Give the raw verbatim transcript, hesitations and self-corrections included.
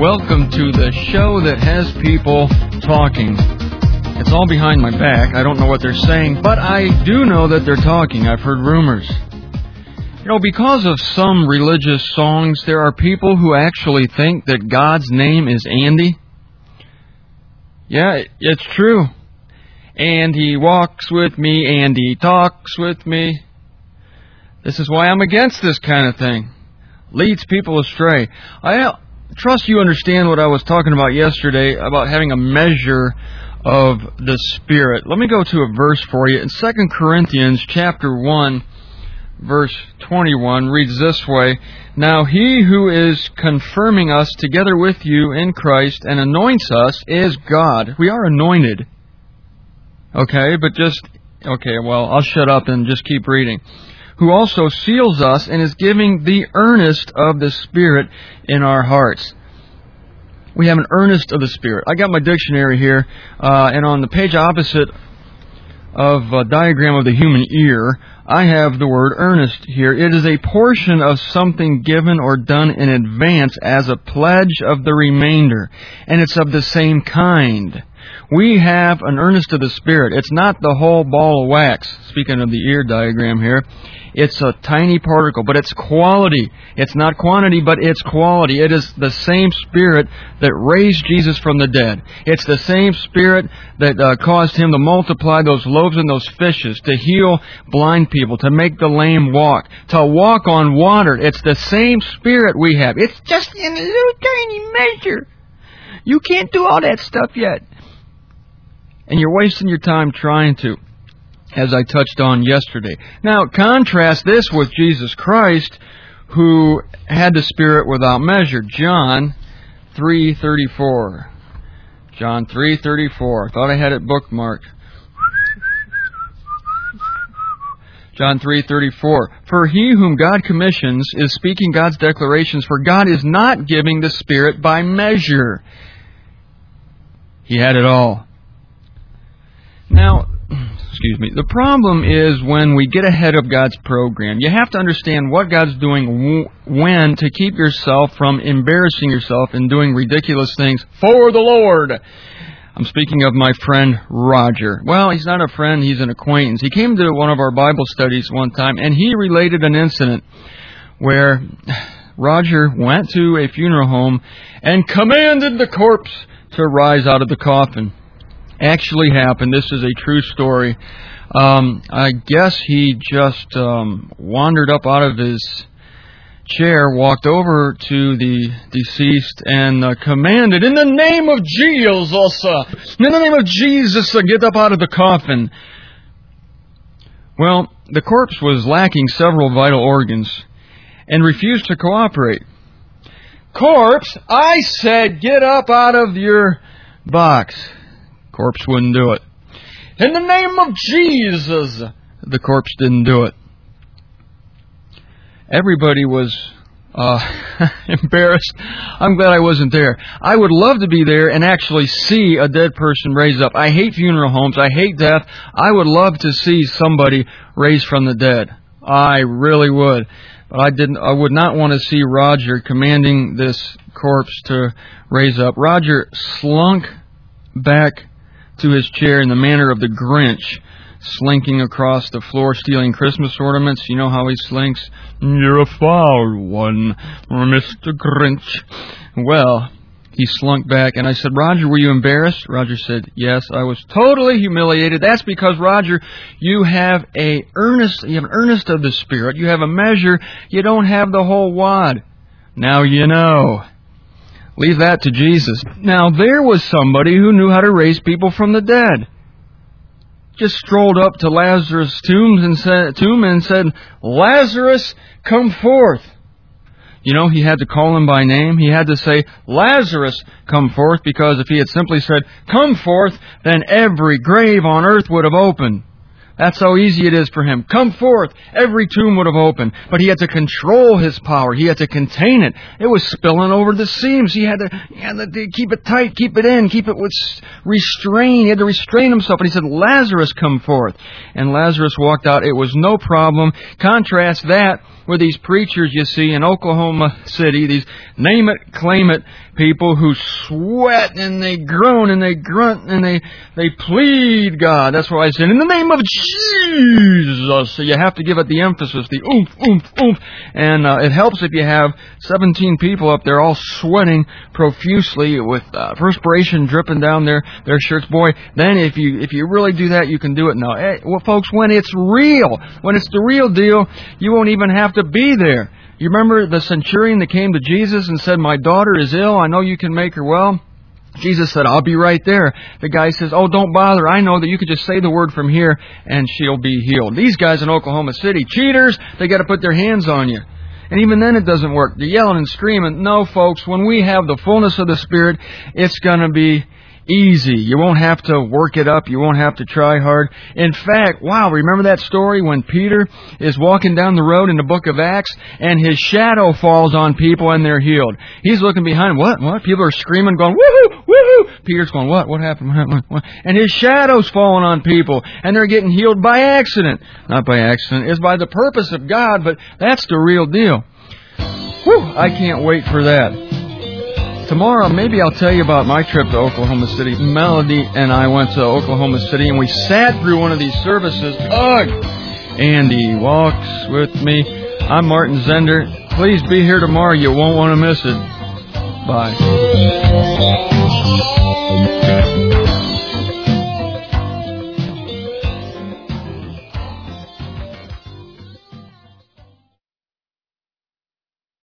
Welcome to the show that has people talking. It's all behind my back. I don't know what they're saying, but I do know that they're talking. I've heard rumors. You know, because of some religious songs, there are people who actually think that God's name is Andy. Yeah, it's true. And he walks with me, and he talks with me. This is why I'm against this kind of thing. Leads people astray. I trust you understand what I was talking about yesterday, about having a measure of the Spirit. Let me go to a verse for you. In Second Corinthians chapter one, verse twenty-one, reads this way, "Now he who is confirming us together with you in Christ and anoints us is God." We are anointed. Okay, but just, okay, well, I'll shut up and just keep reading. "Who also seals us and is giving the earnest of the Spirit in our hearts." We have an earnest of the Spirit. I got my dictionary here, uh, and on the page opposite of a diagram of the human ear, I have the word earnest here. It is a portion of something given or done in advance as a pledge of the remainder, and it's of the same kind. We have an earnest of the Spirit. It's not the whole ball of wax, speaking of the ear diagram here. It's a tiny particle, but it's quality. It's not quantity, but it's quality. It is the same Spirit that raised Jesus from the dead. It's the same Spirit that uh, caused Him to multiply those loaves and those fishes, to heal blind people, to make the lame walk, to walk on water. It's the same Spirit we have. It's just in a little tiny measure. You can't do all that stuff yet. And you're wasting your time trying to, as I touched on yesterday. Now, contrast this with Jesus Christ, who had the Spirit without measure. John three thirty-four. John three thirty-four. I thought I had it bookmarked. John three thirty-four. "For he whom God commissions is speaking God's declarations, for God is not giving the Spirit by measure." He had it all. Now, excuse me, the problem is when we get ahead of God's program. You have to understand what God's doing when to keep yourself from embarrassing yourself and doing ridiculous things for the Lord. I'm speaking of my friend Roger. Well, he's not a friend, he's an acquaintance. He came to one of our Bible studies one time, and he related an incident where Roger went to a funeral home and commanded the corpse to rise out of the coffin. Actually happened. This is a true story. Um, I guess he just um, wandered up out of his chair, walked over to the deceased, and uh, commanded, "In the name of Jesus, uh, in the name of Jesus, uh, get up out of the coffin." Well, the corpse was lacking several vital organs and refused to cooperate. "Corpse, I said, get up out of your box." Corpse wouldn't do it. "In the name of Jesus." The corpse didn't do it. Everybody was uh, embarrassed. I'm glad I wasn't there. I would love to be there and actually see a dead person raised up. I hate funeral homes. I hate death. I would love to see somebody raised from the dead. I really would. But I didn't. I would not want to see Roger commanding this corpse to raise up. Roger slunk back to his chair in the manner of the Grinch, slinking across the floor, stealing Christmas ornaments. You know how he slinks? "You're a foul one, Mister Grinch." Well, he slunk back, and I said, "Roger, were you embarrassed?" Roger said, "Yes, I was totally humiliated." That's because, Roger, you have a earnest, you have an earnest of the Spirit. You have a measure. You don't have the whole wad. Now you know. Leave that to Jesus. Now, there was somebody who knew how to raise people from the dead. Just strolled up to Lazarus' tomb and said, tomb and said, "Lazarus, come forth." You know, he had to call him by name. He had to say, "Lazarus, come forth," because if he had simply said, "Come forth," then every grave on earth would have opened. That's how easy it is for him. "Come forth." Every tomb would have opened. But he had to control his power. He had to contain it. It was spilling over the seams. He had to, he had to keep it tight, keep it in, keep it with restraint. He had to restrain himself. And he said, "Lazarus, come forth." And Lazarus walked out. It was no problem. Contrast that with these preachers you see in Oklahoma City, these name it, claim it people who sweat and they groan and they grunt and they, they plead God. That's why I said, in the name of Jesus. So you have to give it the emphasis, the oomph, oomph, oomph. And uh, it helps if you have seventeen people up there all sweating profusely with uh, perspiration dripping down their, their shirts. Boy, then if you if you really do that, you can do it now. Hey, well, folks, when it's real, when it's the real deal, you won't even have to be there. You remember the centurion that came to Jesus and said, my daughter is ill. I know you can make her well. Jesus said, I'll be right there. The guy says, oh, don't bother. I know that you could just say the word from here and she'll be healed. These guys in Oklahoma City, cheaters, they got to put their hands on you. And even then it doesn't work. They're yelling and screaming. No, folks, when we have the fullness of the Spirit, it's going to be easy. You won't have to work it up. You won't have to try hard. In fact, wow, remember that story when Peter is walking down the road in the book of Acts and his shadow falls on people and they're healed. He's looking behind. What? What? People are screaming, going, woohoo, woohoo. Peter's going, what? What happened? What happened? What? And his shadow's falling on people and they're getting healed by accident. Not by accident. It's by the purpose of God, but that's the real deal. Whew, I can't wait for that. Tomorrow, maybe I'll tell you about my trip to Oklahoma City. Melody and I went to Oklahoma City, and we sat through one of these services. Ugh! Andy walks with me. I'm Martin Zender. Please be here tomorrow. You won't want to miss it. Bye.